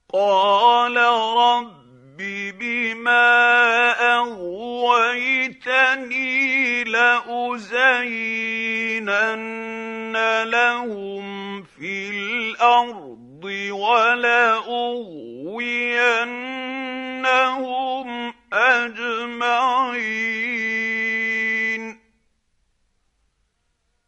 قال رب بما أغويتني لأزينن لهم في الأرض ولأغوينهم